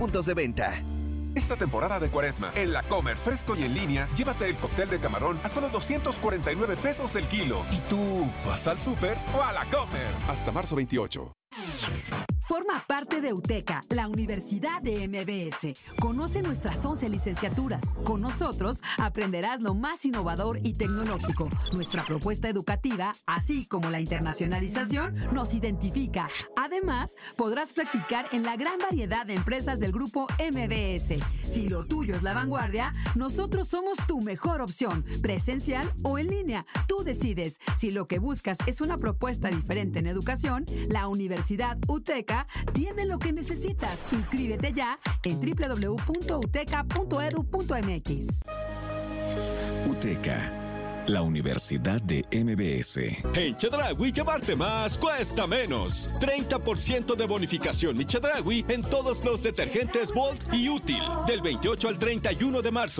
puntos de venta. Esta temporada de Cuaresma, en La Comer, fresco y en línea, llévate el cóctel de camarón a solo 249 pesos el kilo. ¿Y tú vas al súper o a La Comer? Hasta marzo 28. Forma parte de UTECA, la Universidad de MBS. Conoce nuestras 11 licenciaturas. Con nosotros aprenderás lo más innovador y tecnológico. Nuestra propuesta educativa, así como la internacionalización, nos identifica. Además, podrás practicar en la gran variedad de empresas del grupo MBS. Si lo tuyo es la vanguardia, nosotros somos tu mejor opción, presencial o en línea. Tú decides. Si lo que buscas es una propuesta diferente en educación, la Universidad UTECA tiene lo que necesitas. Inscríbete ya en www.uteca.edu.mx. UTECA, la Universidad de MBS. En Chedraui llevarte más cuesta menos. 30% de bonificación mi Chedraui en todos los detergentes Volt y Útil. Del 28 al 31 de marzo.